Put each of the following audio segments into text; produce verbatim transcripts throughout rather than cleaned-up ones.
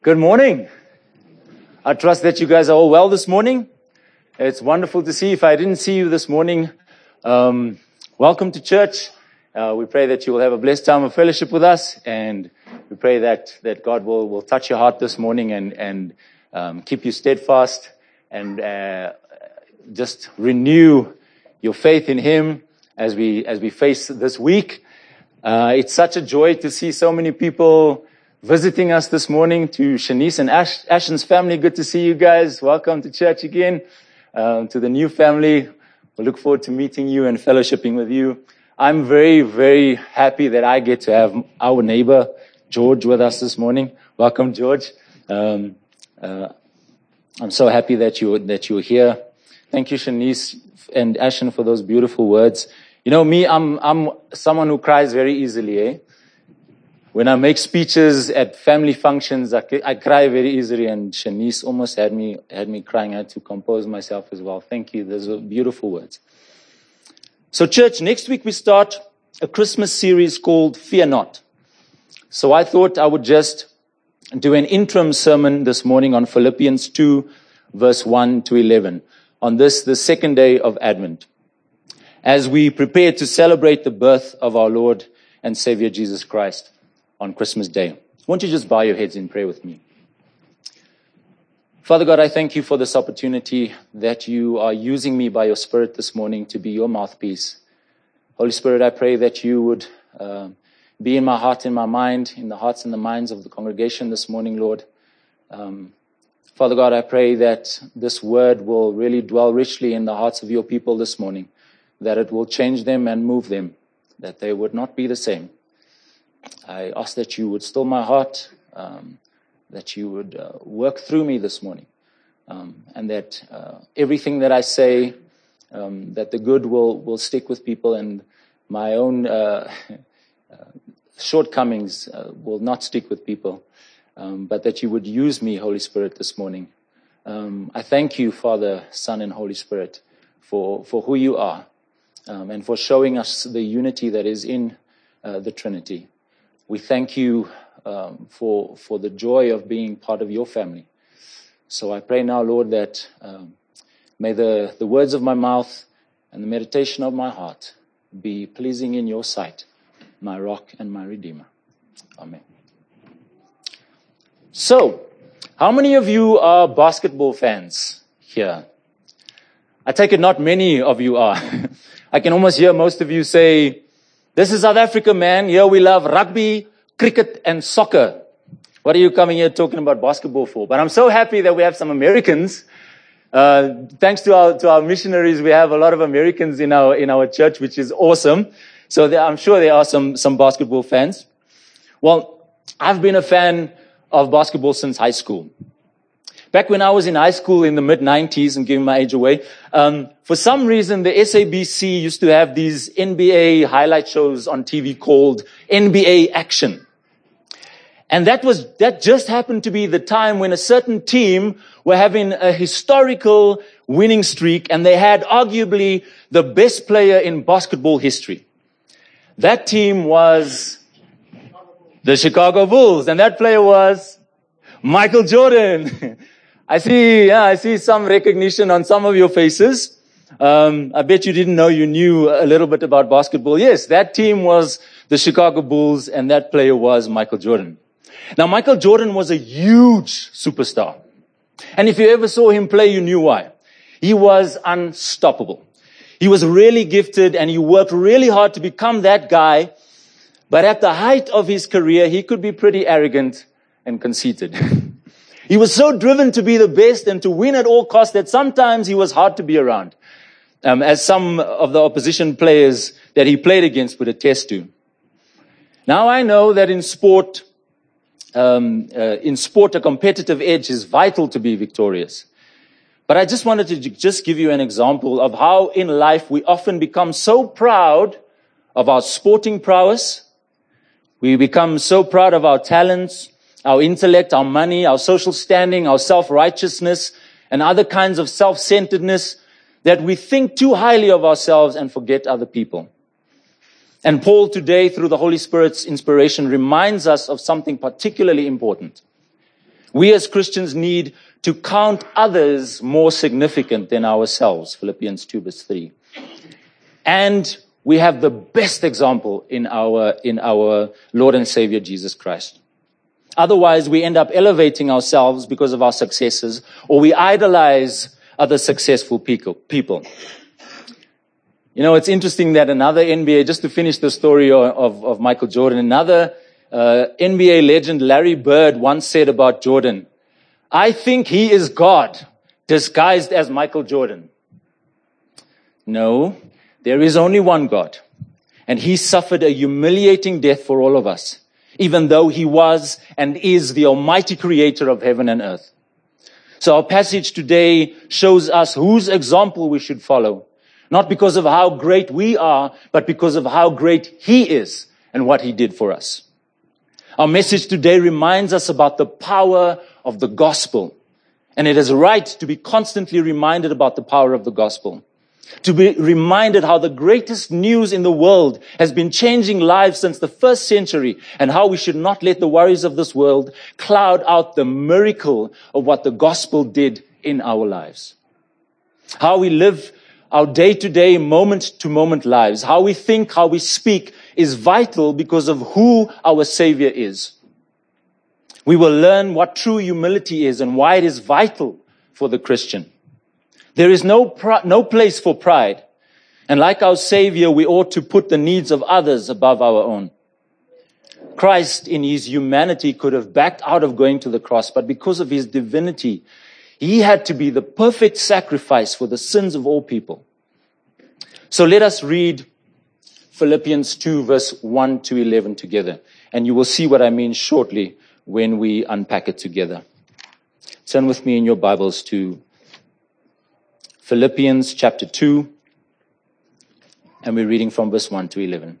Good morning. I trust that you guys are all well this morning. It's wonderful to see. If I didn't see you this morning, um, welcome to church. Uh, we pray that you will have a blessed time of fellowship with us, and we pray that that God will, will touch your heart this morning and and um, keep you steadfast and uh, just renew your faith in Him as we as we face this week. Uh, it's such a joy to see so many people visiting us this morning. To Shanice and Ash, Ashton's family, good to see you guys. Welcome to church again. Um, to the new family, we look forward to meeting you and fellowshipping with you. I'm very, very happy that I get to have our neighbor, George, with us this morning. Welcome, George. Um, uh, I'm so happy that you that you're here. Thank you, Shanice and Ashton, for those beautiful words. You know, me, I'm I'm someone who cries very easily, eh? When I make speeches at family functions, I, I cry very easily, and Shanice almost had me had me crying. I had to compose myself as well. Thank you. Those are beautiful words. So, church, next week we start a Christmas series called Fear Not. So I thought I would just do an interim sermon this morning on Philippians two, verse one to eleven, on this, the second day of Advent, as we prepare to celebrate the birth of our Lord and Savior Jesus Christ on Christmas Day. Won't you just bow your heads in prayer with me? Father God, I thank you for this opportunity that you are using me by your Spirit this morning to be your mouthpiece. Holy Spirit, I pray that you would uh, be in my heart, in my mind, in the hearts and the minds of the congregation this morning, Lord. Um, Father God, I pray that this word will really dwell richly in the hearts of your people this morning, that it will change them and move them, that they would not be the same. I ask that you would still my heart, um, that you would uh, work through me this morning, um, and that uh, everything that I say, um, that the good will, will stick with people, and my own uh, uh, shortcomings uh, will not stick with people, um, but that you would use me, Holy Spirit, this morning. Um, I thank you, Father, Son, and Holy Spirit, for, for who you are, um, and for showing us the unity that is in uh, the Trinity. We thank you um, for for the joy of being part of your family. So I pray now, Lord, that um, may the, the words of my mouth and the meditation of my heart be pleasing in your sight, my rock and my redeemer. Amen. So, how many of you are basketball fans here? I take it not many of you are. I can almost hear most of you say, "This is South Africa, man. Here we love rugby, cricket, and soccer. What are you coming here talking about basketball for?" But I'm so happy that we have some Americans. Uh, thanks to our to our missionaries, we have a lot of Americans in our in our church, which is awesome. So there, I'm sure there are some some basketball fans. Well, I've been a fan of basketball since high school. Back when I was in high school in the mid nineties, and giving my age away, um, for some reason, the S A B C used to have these N B A highlight shows on T V called N B A Action. And that was, that just happened to be the time when a certain team were having a historical winning streak, and they had arguably the best player in basketball history. That team was the Chicago Bulls, and that player was Michael Jordan. I see, yeah, I see some recognition on some of your faces. Um, I bet you didn't know you knew a little bit about basketball. Yes, that team was the Chicago Bulls, and that player was Michael Jordan. Now, Michael Jordan was a huge superstar. And if you ever saw him play, you knew why. He was unstoppable. He was really gifted, and he worked really hard to become that guy. But at the height of his career, he could be pretty arrogant and conceited. He was so driven to be the best and to win at all costs that sometimes he was hard to be around, um, as some of the opposition players that he played against would attest to. Now, I know that in sport, um, uh, in sport, a competitive edge is vital to be victorious. But I just wanted to just give you an example of how in life we often become so proud of our sporting prowess. We become so proud of our talents, our intellect, our money, our social standing, our self-righteousness, and other kinds of self-centeredness, that we think too highly of ourselves and forget other people. And Paul today, through the Holy Spirit's inspiration, reminds us of something particularly important. We as Christians need to count others more significant than ourselves. Philippians two verse three. And we have the best example in our, in our Lord and Savior Jesus Christ. Otherwise, we end up elevating ourselves because of our successes, or we idolize other successful people. You know, it's interesting that another N B A, just to finish the story of, of, of Michael Jordan, another uh, N B A legend, Larry Bird, once said about Jordan, "I think he is God disguised as Michael Jordan." No, there is only one God, and he suffered a humiliating death for all of us, even though he was and is the almighty creator of heaven and earth. So our passage today shows us whose example we should follow, not because of how great we are, but because of how great he is and what he did for us. Our message today reminds us about the power of the gospel. And it is right to be constantly reminded about the power of the gospel. To be reminded how the greatest news in the world has been changing lives since the first century, and how we should not let the worries of this world cloud out the miracle of what the gospel did in our lives. How we live our day-to-day, moment-to-moment lives, how we think, how we speak is vital because of who our Savior is. We will learn what true humility is and why it is vital for the Christian. There is no pr- no place for pride. And like our Savior, we ought to put the needs of others above our own. Christ, in his humanity, could have backed out of going to the cross, but because of his divinity, he had to be the perfect sacrifice for the sins of all people. So let us read Philippians two, verse one to eleven together, and you will see what I mean shortly when we unpack it together. Turn with me in your Bibles to Philippians chapter two, and we're reading from verse one to eleven.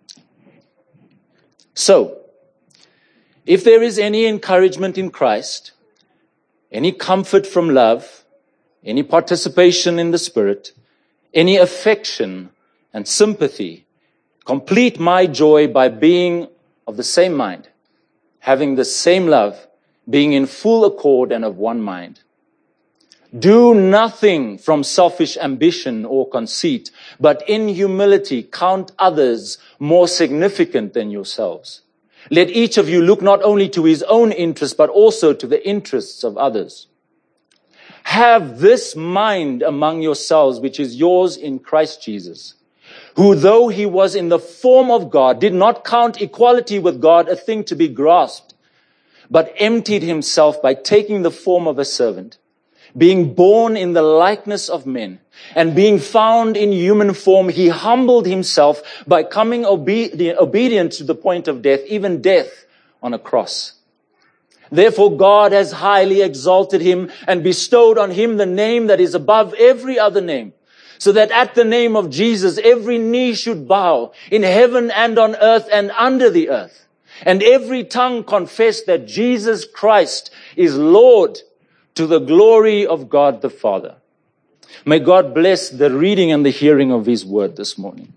So, if there is any encouragement in Christ, any comfort from love, any participation in the Spirit, any affection and sympathy, complete my joy by being of the same mind, having the same love, being in full accord and of one mind. Do nothing from selfish ambition or conceit, but in humility count others more significant than yourselves. Let each of you look not only to his own interests, but also to the interests of others. Have this mind among yourselves, which is yours in Christ Jesus, who, though he was in the form of God, did not count equality with God a thing to be grasped, but emptied himself by taking the form of a servant, being born in the likeness of men, and being found in human form, he humbled himself by coming obe- obedient to the point of death, even death on a cross. Therefore God has highly exalted him and bestowed on him the name that is above every other name, so that at the name of Jesus every knee should bow in heaven and on earth and under the earth, and every tongue confess that Jesus Christ is Lord, to the glory of God the Father. May God bless the reading and the hearing of his word this morning.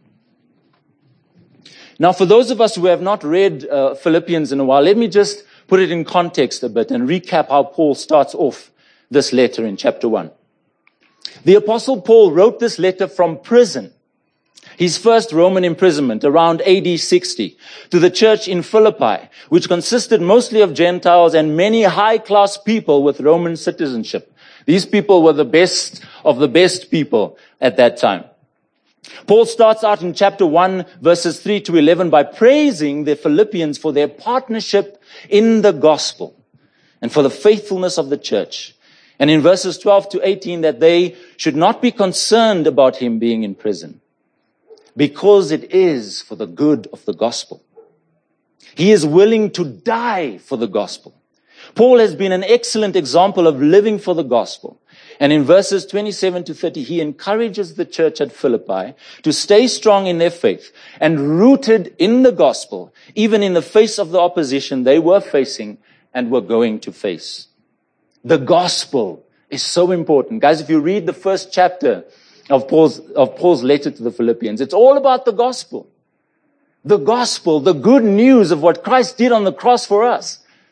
Now, for those of us who have not read uh, Philippians in a while, let me just put it in context a bit and recap how Paul starts off this letter in chapter one. The Apostle Paul wrote this letter from prison, his first Roman imprisonment around A D sixty, to the church in Philippi, which consisted mostly of Gentiles and many high-class people with Roman citizenship. These people were the best of the best people at that time. Paul starts out in chapter one, verses three to eleven, by praising the Philippians for their partnership in the gospel and for the faithfulness of the church. And in verses twelve to eighteen, that they should not be concerned about him being in prison, because it is for the good of the gospel. He is willing to die for the gospel. Paul has been an excellent example of living for the gospel. And in verses twenty-seven to thirty, he encourages the church at Philippi to stay strong in their faith and rooted in the gospel, even in the face of the opposition they were facing and were going to face. The gospel is so important. Guys, if you read the first chapter of Paul's, of Paul's letter to the Philippians, it's all about the gospel. The gospel, the good news of what Christ did on the cross for us.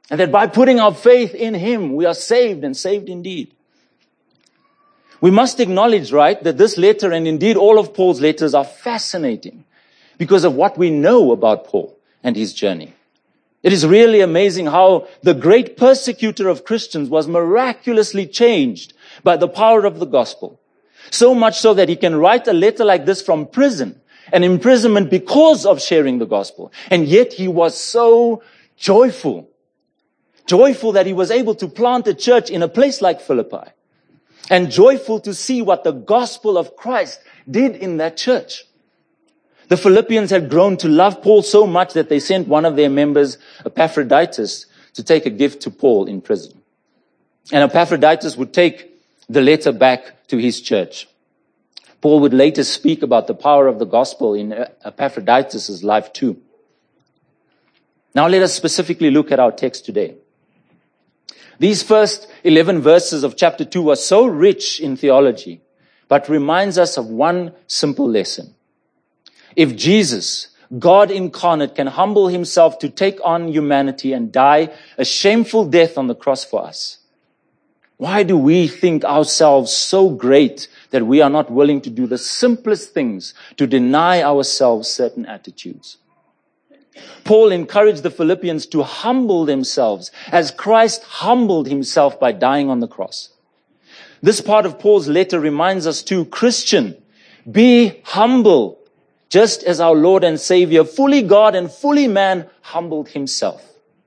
And that by putting our faith in him, we are saved and saved indeed. We must acknowledge, right, that this letter and indeed all of Paul's letters are fascinating because of what we know about Paul and his journey. It is really amazing how the great persecutor of Christians was miraculously changed by the power of the gospel. So much so that he can write a letter like this from prison, an imprisonment because of sharing the gospel. And yet he was so joyful. Joyful that he was able to plant a church in a place like Philippi. And joyful to see what the gospel of Christ did in that church. The Philippians had grown to love Paul so much that they sent one of their members, Epaphroditus, to take a gift to Paul in prison. And Epaphroditus would take the letter back to his church. Paul would later speak about the power of the gospel in Epaphroditus' life too. Now let us specifically look at our text today. These first eleven verses of chapter two are so rich in theology, but reminds us of one simple lesson. If Jesus, God incarnate, can humble himself to take on humanity and die a shameful death on the cross for us, why do we think ourselves so great that we are not willing to do the simplest things to deny ourselves certain attitudes? Paul encouraged the Philippians to humble themselves as Christ humbled himself by dying on the cross. This part of Paul's letter reminds us too, Christian, be humble, just as our Lord and Savior, fully God and fully man, humbled himself.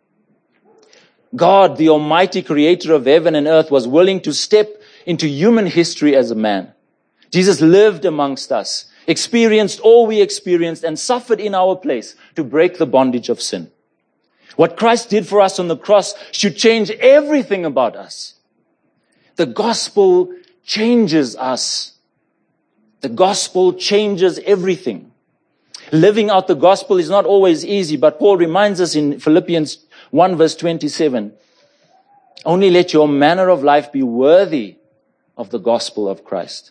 God, the almighty creator of heaven and earth, was willing to step into human history as a man. Jesus lived amongst us, experienced all we experienced, and suffered in our place to break the bondage of sin. What Christ did for us on the cross should change everything about us. The gospel changes us. The gospel changes everything. Living out the gospel is not always easy, but Paul reminds us in Philippians one verse twenty-seven, only let your manner of life be worthy of the gospel of Christ.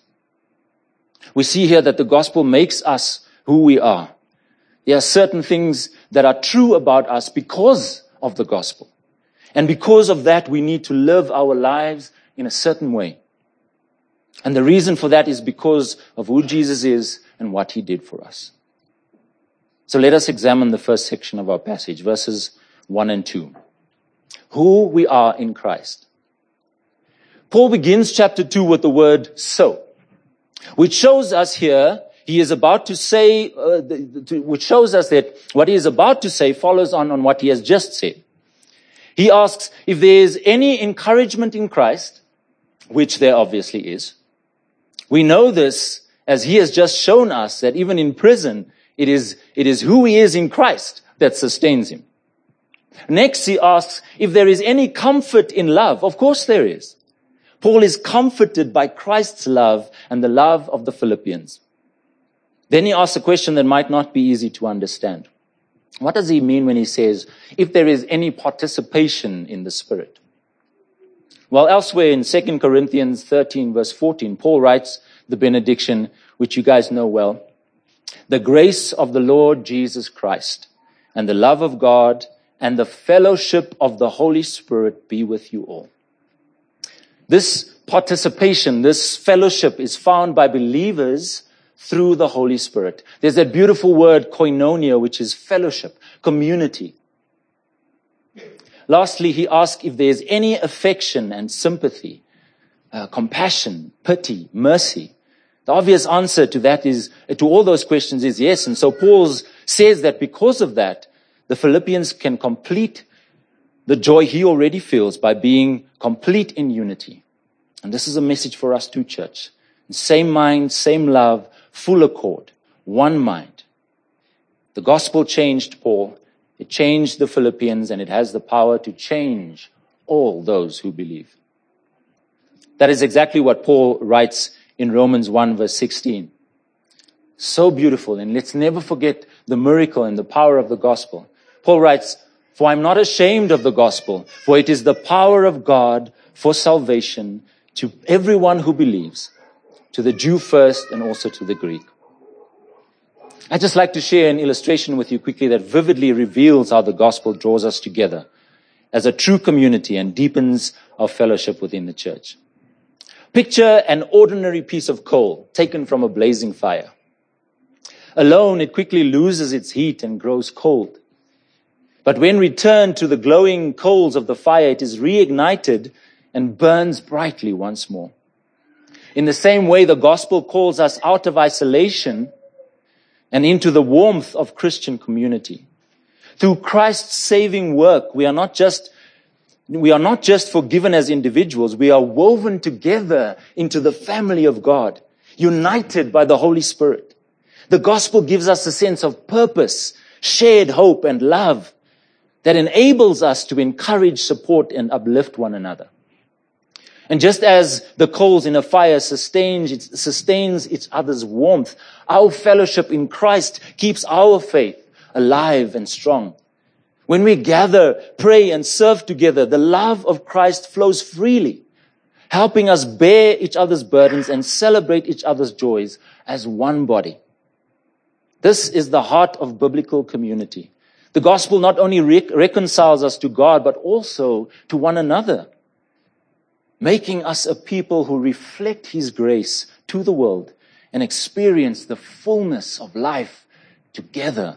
We see here that the gospel makes us who we are. There are certain things that are true about us because of the gospel. And because of that, we need to live our lives in a certain way. And the reason for that is because of who Jesus is and what he did for us. So let us examine the first section of our passage, verses one and two. Who we are in Christ. Paul begins chapter two with the word so, which shows us here he is about to say, uh, the, the, which shows us that what he is about to say follows on on what he has just said. He asks if there is any encouragement in Christ, which there obviously is. We know this as he has just shown us that even in prison, it is, it is who he is in Christ that sustains him. Next, he asks if there is any comfort in love. Of course there is. Paul is comforted by Christ's love and the love of the Philippians. Then he asks a question that might not be easy to understand. What does he mean when he says, if there is any participation in the Spirit? Well, elsewhere in Second Corinthians thirteen, verse fourteen, Paul writes the benediction, which you guys know well. The grace of the Lord Jesus Christ and the love of God and the fellowship of the Holy Spirit be with you all. This participation, this fellowship is found by believers through the Holy Spirit. There's that beautiful word koinonia, which is fellowship, community. Lastly, he asks if there's any affection and sympathy, uh, compassion, pity, mercy. The obvious answer to that is, to all those questions is yes. And so Paul says that because of that, the Philippians can complete the joy he already feels by being complete in unity. And this is a message for us too, church. Same mind, same love, full accord, one mind. The gospel changed Paul. It changed the Philippians, and it has the power to change all those who believe. That is exactly what Paul writes in Romans one verse sixteen. So beautiful, and let's never forget the miracle and the power of the gospel. Paul writes, for I'm not ashamed of the gospel, for it is the power of God for salvation to everyone who believes, to the Jew first and also to the Greek. I'd just like to share an illustration with you quickly that vividly reveals how the gospel draws us together as a true community and deepens our fellowship within the church. Picture an ordinary piece of coal taken from a blazing fire. Alone, it quickly loses its heat and grows cold. But when returned to the glowing coals of the fire, it is reignited and burns brightly once more. In the same way, the gospel calls us out of isolation and into the warmth of Christian community. Through Christ's saving work, we are not just we are not just forgiven as individuals, we are woven together into the family of God, united by the Holy Spirit. The gospel gives us a sense of purpose, shared hope, and love that enables us to encourage, support, and uplift one another. And just as the coals in a fire sustains its, sustains each other's warmth, our fellowship in Christ keeps our faith alive and strong. When we gather, pray, and serve together, the love of Christ flows freely, helping us bear each other's burdens and celebrate each other's joys as one body. This is the heart of biblical community. The gospel not only re- reconciles us to God, but also to one another, making us a people who reflect His grace to the world and experience the fullness of life together.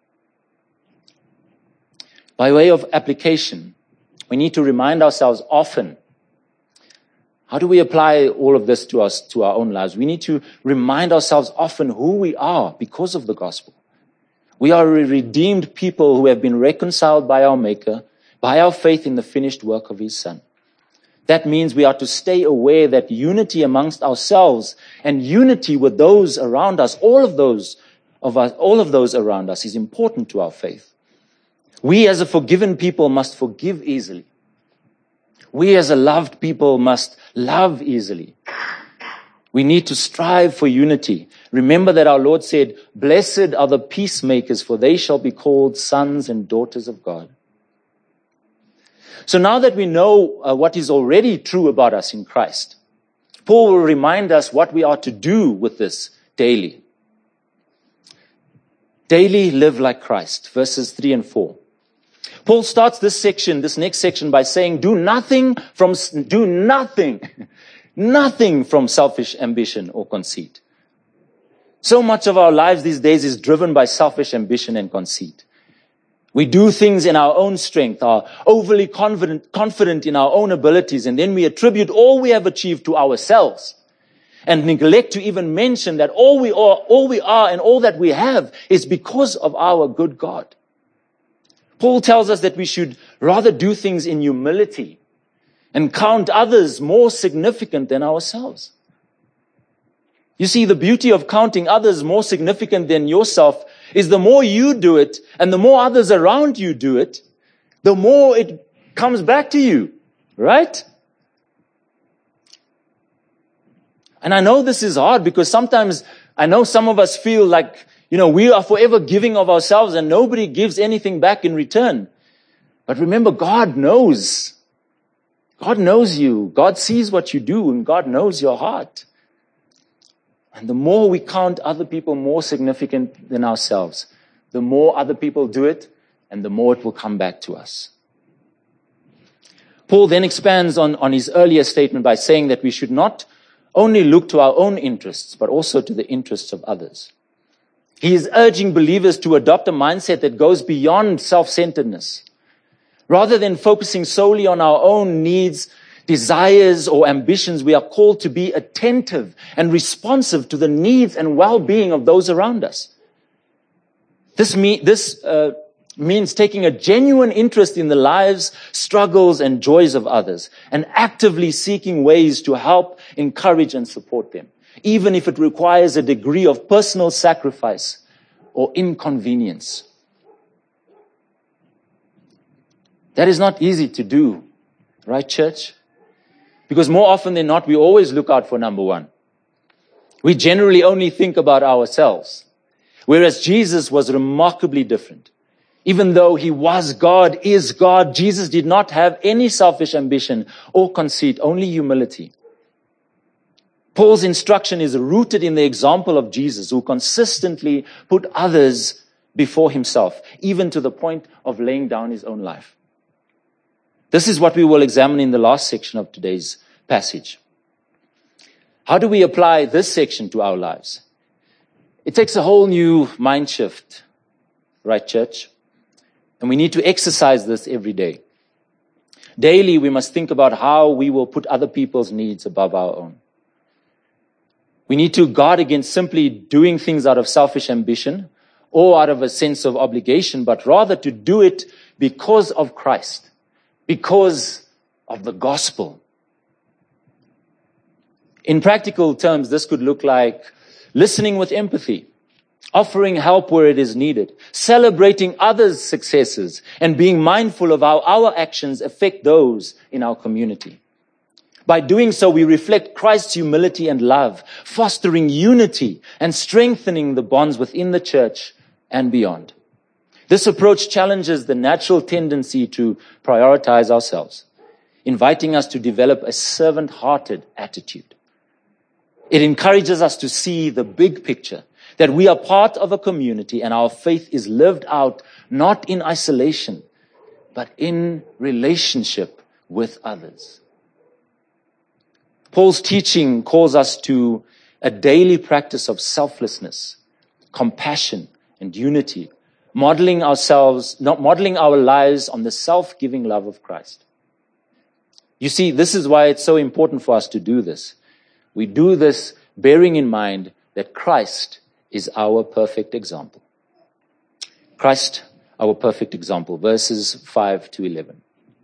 By way of application, we need to remind ourselves often, how do we apply all of this to us, to our own lives? We need to remind ourselves often who we are because of the gospel. We are a redeemed people who have been reconciled by our Maker, by our faith in the finished work of His Son. That means we are to stay aware that unity amongst ourselves and unity with those around us, all of those of us, all of those around us is important to our faith. We as a forgiven people must forgive easily. We as a loved people must love easily. We need to strive for unity. Remember that our Lord said, "Blessed are the peacemakers, for they shall be called sons and daughters of God." So now that we know uh, what is already true about us in Christ, Paul will remind us what we are to do with this daily. Daily live like Christ, verses three and four. Paul starts this section, this next section by saying, do nothing from, do nothing, nothing from selfish ambition or conceit. So much of our lives these days is driven by selfish ambition and conceit. We do things in our own strength, are overly confident, confident in our own abilities, and then we attribute all we have achieved to ourselves and neglect to even mention that all we are, all we are and all that we have is because of our good God. Paul tells us that we should rather do things in humility and count others more significant than ourselves. You see, the beauty of counting others more significant than yourself is the more you do it and the more others around you do it, the more it comes back to you, right? And I know this is hard because sometimes I know some of us feel like, you know, we are forever giving of ourselves and nobody gives anything back in return. But remember, God knows. God knows you. God sees what you do and God knows your heart. And the more we count other people more significant than ourselves, the more other people do it and the more it will come back to us. Paul then expands on, on his earlier statement by saying that we should not only look to our own interests, but also to the interests of others. He is urging believers to adopt a mindset that goes beyond self-centeredness. Rather than focusing solely on our own needs, desires, or ambitions, we are called to be attentive and responsive to the needs and well-being of those around us. This, mean, this uh, means taking a genuine interest in the lives, struggles, and joys of others, and actively seeking ways to help, encourage, and support them, even if it requires a degree of personal sacrifice or inconvenience. That is not easy to do, right, church? Because more often than not, we always look out for number one. We generally only think about ourselves, whereas Jesus was remarkably different. Even though he was God, is God, Jesus did not have any selfish ambition or conceit, only humility. Paul's instruction is rooted in the example of Jesus, who consistently put others before himself, even to the point of laying down his own life. This is what we will examine in the last section of today's passage. How do we apply this section to our lives? It takes a whole new mind shift, right, church? And we need to exercise this every day. Daily, we must think about how we will put other people's needs above our own. We need to guard against simply doing things out of selfish ambition or out of a sense of obligation, but rather to do it because of Christ, because of the gospel. In practical terms, this could look like listening with empathy, offering help where it is needed, celebrating others' successes, and being mindful of how our actions affect those in our community. By doing so, we reflect Christ's humility and love, fostering unity and strengthening the bonds within the church and beyond. This approach challenges the natural tendency to prioritize ourselves, inviting us to develop a servant-hearted attitude. It encourages us to see the big picture, that we are part of a community and our faith is lived out not in isolation, but in relationship with others. Paul's teaching calls us to a daily practice of selflessness, compassion, and unity, modeling ourselves, not modeling our lives on the self-giving love of Christ. You see, this is why it's so important for us to do this. We do this bearing in mind that Christ is our perfect example. Christ, our perfect example, verses five to eleven.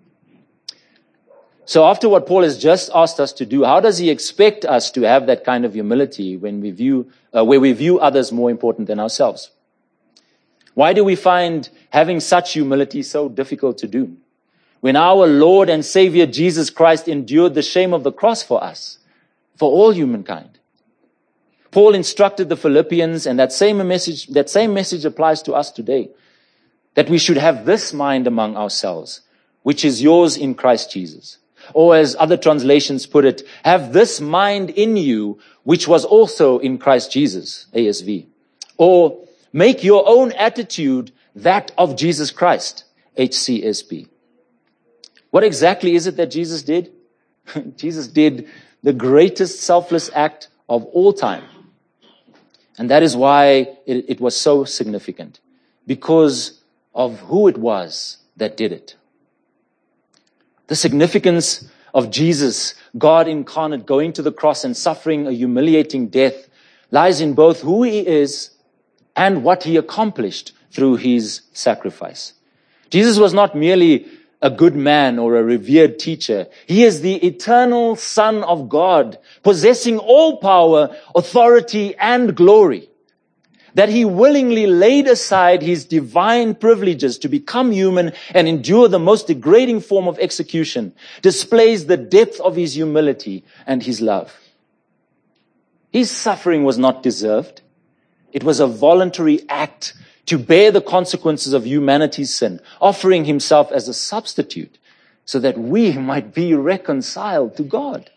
So after what Paul has just asked us to do, how does he expect us to have that kind of humility when we view, uh, where we view others more important than ourselves? Why do we find having such humility so difficult to do? When our Lord and Savior Jesus Christ endured the shame of the cross for us, for all humankind. Paul instructed the Philippians, and that same message, that same message applies to us today, that we should have this mind among ourselves, which is yours in Christ Jesus. Or as other translations put it, have this mind in you, which was also in Christ Jesus, A S V. Or make your own attitude that of Jesus Christ, H C S B. What exactly is it that Jesus did? Jesus did the greatest selfless act of all time. And that is why it, it was so significant, because of who it was that did it. The significance of Jesus, God incarnate, going to the cross and suffering a humiliating death lies in both who he is and what he accomplished through his sacrifice. Jesus was not merely a good man or a revered teacher. He is the eternal Son of God, possessing all power, authority, and glory. That he willingly laid aside his divine privileges to become human and endure the most degrading form of execution displays the depth of his humility and his love. His suffering was not deserved. It was a voluntary act to bear the consequences of humanity's sin, offering himself as a substitute so that we might be reconciled to God.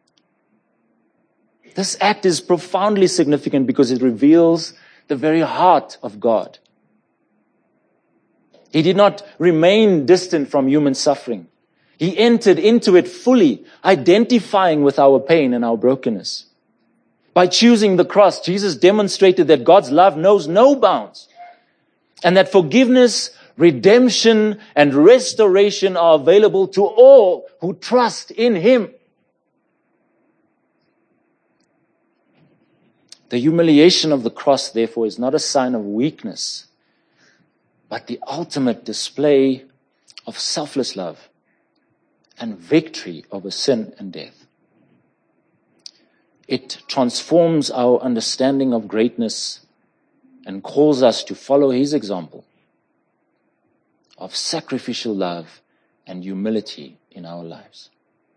This act is profoundly significant because it reveals the very heart of God. He did not remain distant from human suffering. He entered into it fully, identifying with our pain and our brokenness. By choosing the cross, Jesus demonstrated that God's love knows no bounds, and that forgiveness, redemption, and restoration are available to all who trust in him. The humiliation of the cross, therefore, is not a sign of weakness, but the ultimate display of selfless love and victory over sin and death. It transforms our understanding of greatness and calls us to follow his example of sacrificial love and humility in our lives.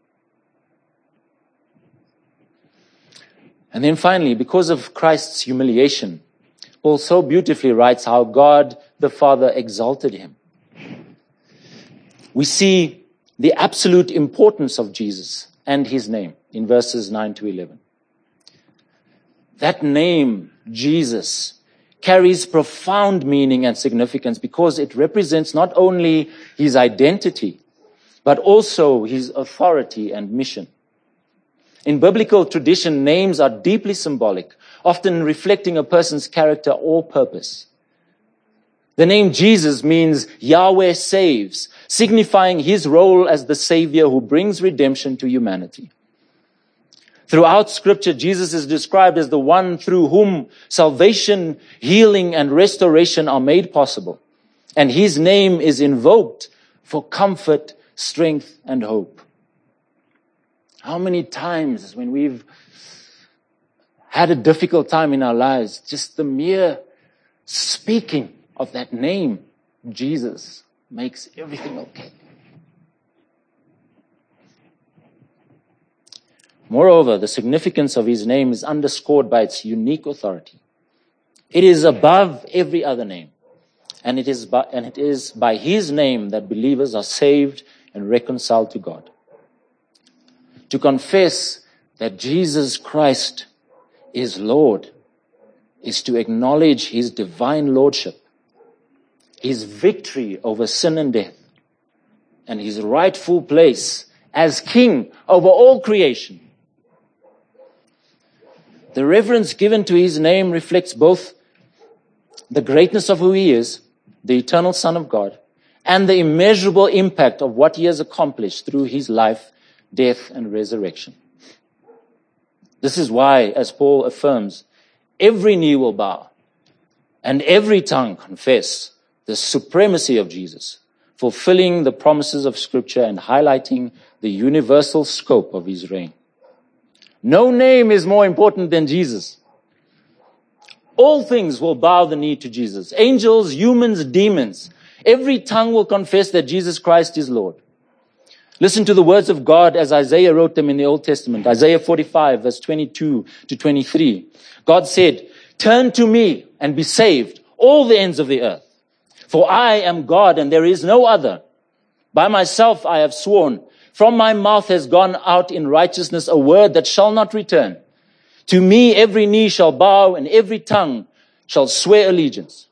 And then finally, because of Christ's humiliation, Paul so beautifully writes how God the Father exalted him. We see the absolute importance of Jesus and his name in verses nine to eleven. That name, Jesus, carries profound meaning and significance because it represents not only his identity, but also his authority and mission. In biblical tradition, names are deeply symbolic, often reflecting a person's character or purpose. The name Jesus means Yahweh saves, signifying his role as the Savior who brings redemption to humanity. Throughout Scripture, Jesus is described as the one through whom salvation, healing, and restoration are made possible. And his name is invoked for comfort, strength, and hope. How many times when we've had a difficult time in our lives, just the mere speaking of that name, Jesus, makes everything okay. Moreover, the significance of his name is underscored by its unique authority. It is above every other name. And it is by, and it is by his name that believers are saved and reconciled to God. To confess that Jesus Christ is Lord is to acknowledge his divine lordship, his victory over sin and death, and his rightful place as king over all creation. The reverence given to his name reflects both the greatness of who he is, the eternal Son of God, and the immeasurable impact of what he has accomplished through his life, death, and resurrection. This is why, as Paul affirms, every knee will bow and every tongue confess the supremacy of Jesus, fulfilling the promises of Scripture and highlighting the universal scope of his reign. No name is more important than Jesus. All things will bow the knee to Jesus. Angels, humans, demons. Every tongue will confess that Jesus Christ is Lord. Listen to the words of God as Isaiah wrote them in the Old Testament. Isaiah forty-five, verse twenty-two to twenty-three. God said, "Turn to me and be saved, all the ends of the earth. For I am God and there is no other. By myself I have sworn. From my mouth has gone out in righteousness a word that shall not return. To me every knee shall bow and every tongue shall swear allegiance."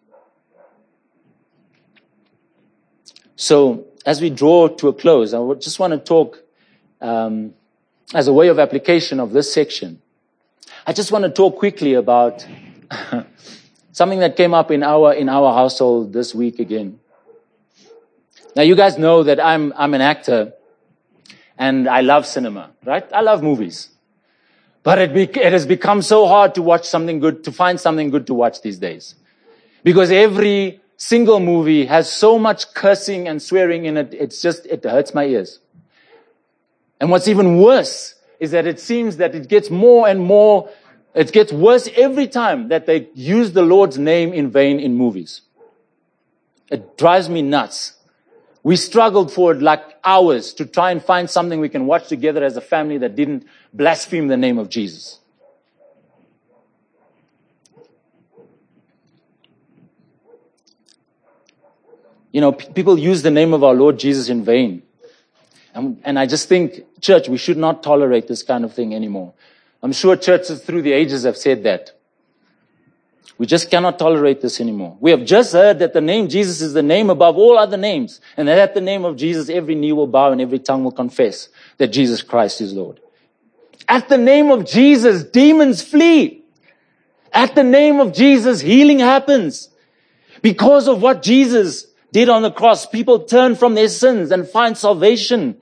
So, as we draw to a close, I just want to talk um, as a way of application of this section. I just want to talk quickly about something that came up in our in our household this week again. Now, you guys know that I'm I'm an actor, and I love cinema, right? I love movies, but it be, it has become so hard to watch something good, to find something good to watch these days, because every single movie has so much cursing and swearing in it. It's just, it hurts my ears. And what's even worse is that it seems that it gets more and more, it gets worse every time that they use the Lord's name in vain in movies. It drives me nuts. We struggled for like hours to try and find something we can watch together as a family that didn't blaspheme the name of Jesus. You know, p- people use the name of our Lord Jesus in vain. And, and I just think, church, we should not tolerate this kind of thing anymore. I'm sure churches through the ages have said that. We just cannot tolerate this anymore. We have just heard that the name Jesus is the name above all other names. And that at the name of Jesus, every knee will bow and every tongue will confess that Jesus Christ is Lord. At the name of Jesus, demons flee. At the name of Jesus, healing happens. Because of what Jesus did on the cross, people turn from their sins and find salvation.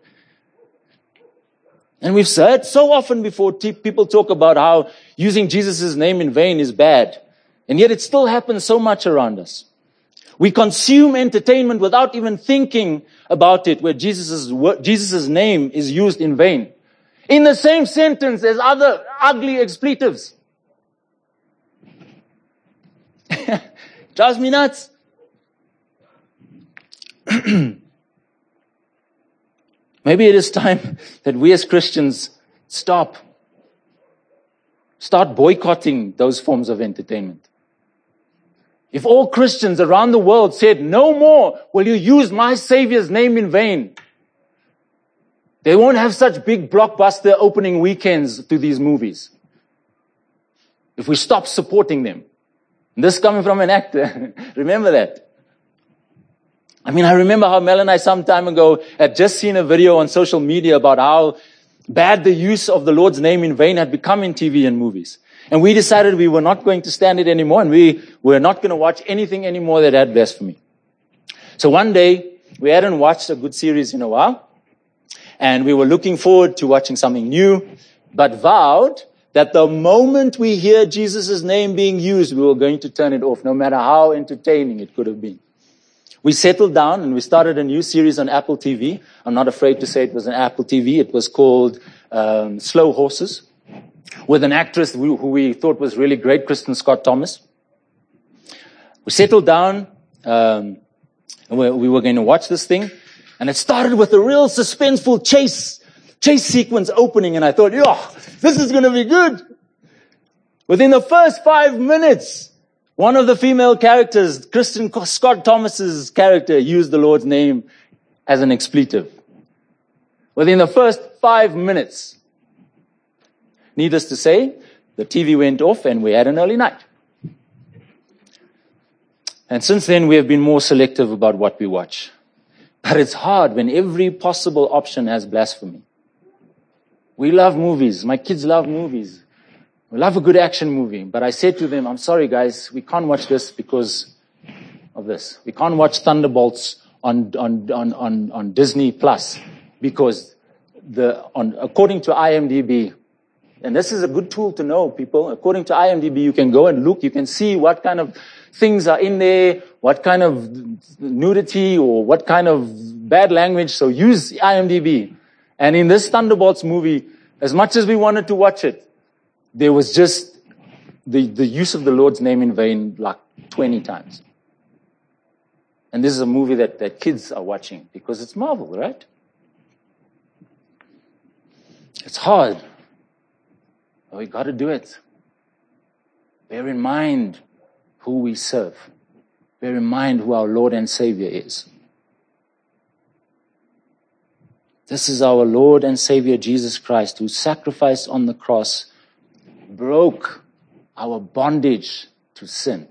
And we've heard so often before t- people talk about how using Jesus' name in vain is bad. And yet it still happens so much around us. We consume entertainment without even thinking about it, where Jesus' Jesus' name is used in vain. In the same sentence as other ugly expletives. Drives me nuts. Maybe it is time that we as Christians stop. Start boycotting those forms of entertainment. If all Christians around the world said, "No more will you use my Savior's name in vain," they won't have such big blockbuster opening weekends to these movies. If we stop supporting them. And this coming from an actor. Remember that. I mean, I remember how Mel and I some time ago had just seen a video on social media about how bad the use of the Lord's name in vain had become in T V and movies. And we decided we were not going to stand it anymore, and we were not going to watch anything anymore that had blasphemy. So one day, we hadn't watched a good series in a while, and we were looking forward to watching something new, but vowed that the moment we hear Jesus' name being used, we were going to turn it off, no matter how entertaining it could have been. We settled down and we started a new series on Apple T V. I'm not afraid to say it was an Apple T V. It was called um, Slow Horses, with an actress who, who we thought was really great, Kristen Scott Thomas. We settled down, um, and we, we were going to watch this thing, and it started with a real suspenseful chase, chase sequence opening, and I thought, yo, this is going to be good. Within the first five minutes, one of the female characters, Kristen Scott Thomas's character, used the Lord's name as an expletive. Within the first five minutes, needless to say, the T V went off and we had an early night. And since then, we have been more selective about what we watch. But it's hard when every possible option has blasphemy. We love movies. My kids love movies. We love a good action movie. But I said to them, I'm sorry guys, we can't watch this because of this. We can't watch Thunderbolts on, on, on, on, on Disney Plus because the, on, according to I M D B, and this is a good tool to know, people, according to I M D B, you can go and look, you can see what kind of things are in there, what kind of nudity or what kind of bad language. So use I M D B. And in this Thunderbolts movie, as much as we wanted to watch it, there was just the, the use of the Lord's name in vain like twenty times. And this is a movie that, that kids are watching because it's Marvel, right? It's hard. But we got to do it. Bear in mind who we serve. Bear in mind who our Lord and Savior is. This is our Lord and Savior Jesus Christ, who sacrificed on the cross, broke our bondage to sin.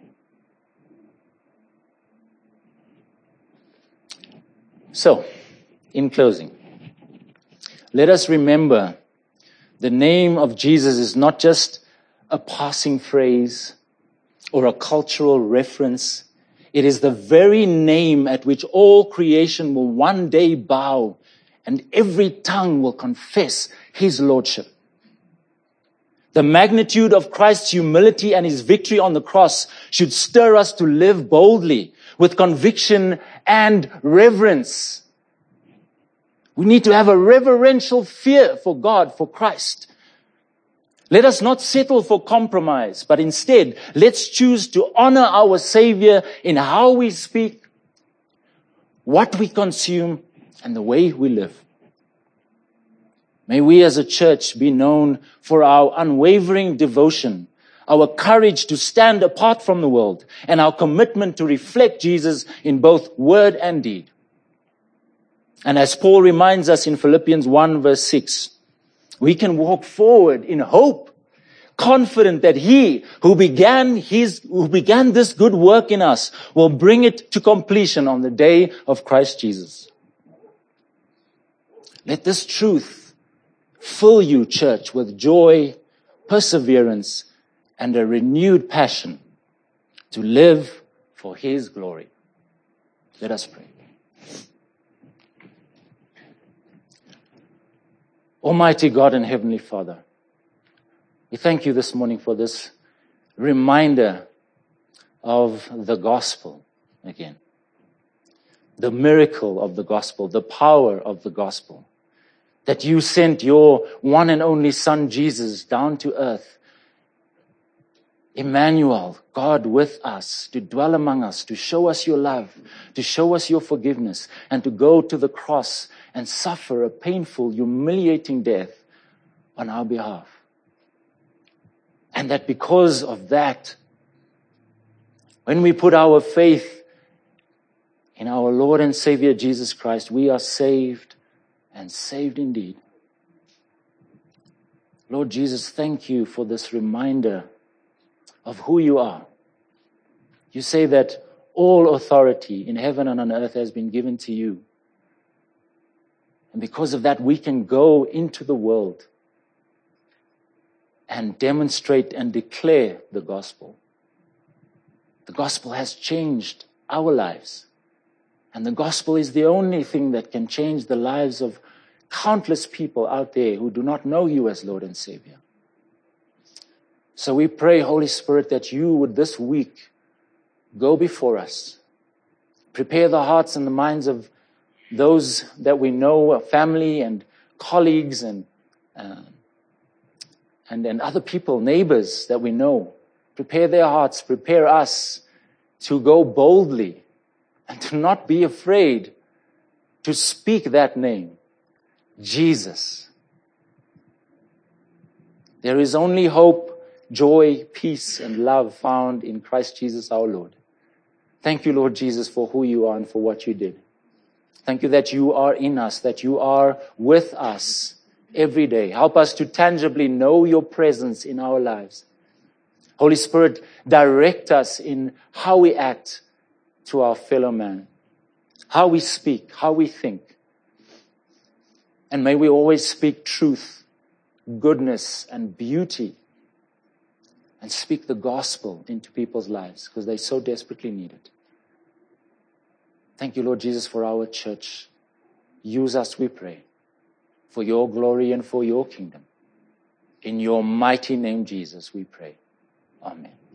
So, in closing, let us remember the name of Jesus is not just a passing phrase or a cultural reference. It is the very name at which all creation will one day bow and every tongue will confess his lordship. The magnitude of Christ's humility and his victory on the cross should stir us to live boldly with conviction and reverence. We need to have a reverential fear for God, for Christ. Let us not settle for compromise, but instead, let's choose to honor our Savior in how we speak, what we consume, and the way we live. May we as a church be known for our unwavering devotion, our courage to stand apart from the world, and our commitment to reflect Jesus in both word and deed. And as Paul reminds us in Philippians one verse six, we can walk forward in hope, confident that he who began his, who began this good work in us will bring it to completion on the day of Christ Jesus. Let this truth fill you, church, with joy, perseverance, and a renewed passion to live for his glory. Let us pray. Almighty God and Heavenly Father, we thank you this morning for this reminder of the gospel again. The miracle of the gospel, the power of the gospel. That you sent your one and only Son, Jesus, down to earth. Emmanuel, God with us, to dwell among us, to show us your love, to show us your forgiveness, and to go to the cross and suffer a painful, humiliating death on our behalf. And that because of that, when we put our faith in our Lord and Savior Jesus Christ, we are saved and saved indeed. Lord Jesus, thank you for this reminder of who you are. You say that All authority in heaven and on earth has been given to you. And because of that, we can go into the world and demonstrate and declare the gospel. The gospel has changed our lives. And the gospel is the only thing that can change the lives of countless people out there who do not know you as Lord and Savior. So we pray, Holy Spirit, that you would this week go before us. Prepare the hearts and the minds of those that we know, family and colleagues and, uh, and, and other people, neighbors that we know. Prepare their hearts, prepare us to go boldly and to not be afraid to speak that name, Jesus. There is only hope, joy, peace, and love found in Christ Jesus our Lord. Thank you, Lord Jesus, for who you are and for what you did. Thank you that you are in us, that you are with us every day. Help us to tangibly know your presence in our lives. Holy Spirit, direct us in how we act to our fellow man, how we speak, how we think. And may we always speak truth, goodness, and beauty, and speak the gospel into people's lives because they so desperately need it. Thank you, Lord Jesus, for our church. Use us, we pray, for your glory and for your kingdom. In your mighty name, Jesus, we pray. Amen.